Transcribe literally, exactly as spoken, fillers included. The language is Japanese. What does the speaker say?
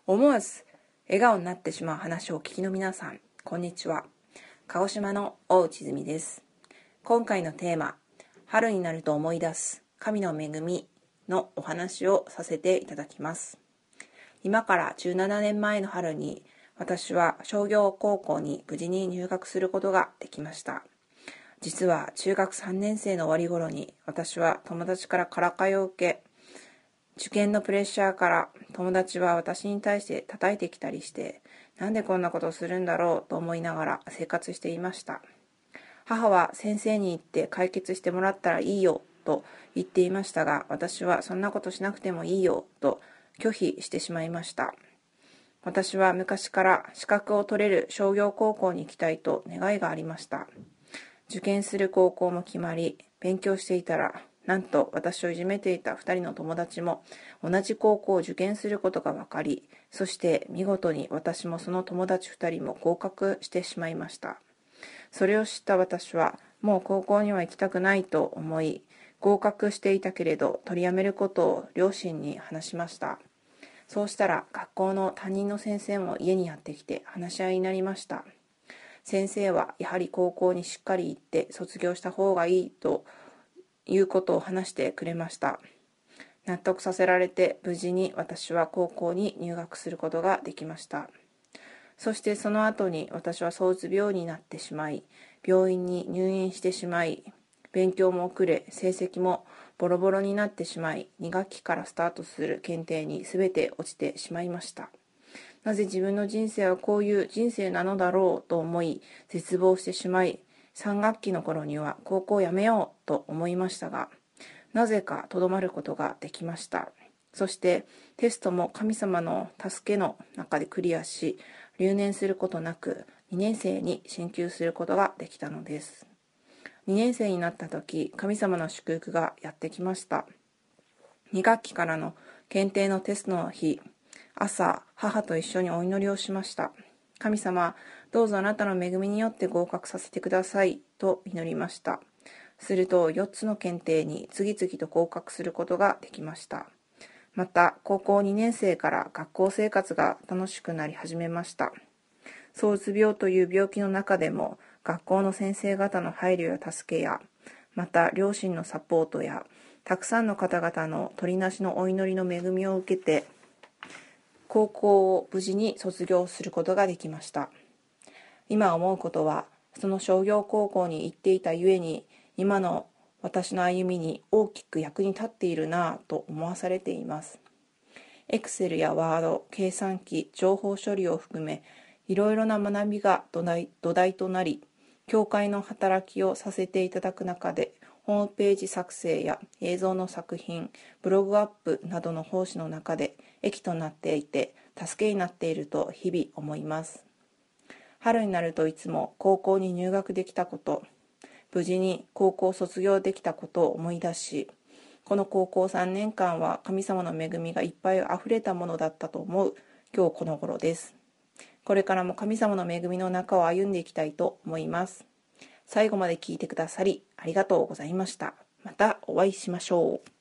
思わず笑顔になってしまう話をお聞きの皆さん、こんにちは。鹿児島の大内泉です。今回のテーマ、春になると思い出す神の恵みのお話をさせていただきます。今からじゅうななねんまえの春に、私は商業高校に無事に入学することができました。実は中学さんねん生の終わり頃に、私は友達からからかいを受け、受験のプレッシャーから友達は私に対して叩いてきたりして、なんでこんなことをするんだろうと思いながら生活していました。母は先生に言って解決してもらったらいいよと言っていましたが、私はそんなことしなくてもいいよと拒否してしまいました。私は昔から資格を取れる商業高校に行きたいと願いがありました。受験する高校も決まり、勉強していたら、なんと私をいじめていたふたりの友達も同じ高校を受験することが分かり、そして見事に私もその友達ふたりも合格してしまいました。それを知った私は、もう高校には行きたくないと思い、合格していたけれど取りやめることを両親に話しました。そうしたら学校の担任の先生も家にやってきて話し合いになりました。先生はやはり高校にしっかり行って卒業した方がいいということを話してくれました。納得させられて無事に私は高校に入学することができました。そしてその後に私は躁うつ病になってしまい、病院に入院してしまい、勉強も遅れ、成績もボロボロになってしまい、に学期からスタートする検定に全て落ちてしまいました。なぜ自分の人生はこういう人生なのだろうと思い、絶望してしまい、さん学期の頃には高校を辞めようと思いましたが、なぜかとどまることができました。そしてテストも神様の助けの中でクリアし、留年することなくにねん生に進級することができたのです。にねん生になった時、神様の祝福がやってきました。に学期からの検定のテストの日、朝、母と一緒にお祈りをしました。神様、どうぞあなたの恵みによって合格させてくださいと祈りました。するとよっつの検定に次々と合格することができました。また、高校にねん生から学校生活が楽しくなり始めました。躁うつ病という病気の中でも、学校の先生方の配慮や助けや、また両親のサポートや、たくさんの方々の取りなしのお祈りの恵みを受けて、高校を無事に卒業することができました。今思うことは、その商業高校に行っていたゆえに、今の私の歩みに大きく役に立っているなぁと思わされています。エクセルやワード、計算機、情報処理を含め、いろいろな学びが土台、土台となり、教会の働きをさせていただく中で、ホームページ作成や映像の作品、ブログアップなどの奉仕の中で益となっていて、助けになっていると日々思います。春になるといつも高校に入学できたこと、無事に高校を卒業できたことを思い出し、この高校さんねんかんは神様の恵みがいっぱいあふれたものだったと思う今日この頃です。これからも神様の恵みの中を歩んでいきたいと思います。最後まで聞いてくださりありがとうございました。またお会いしましょう。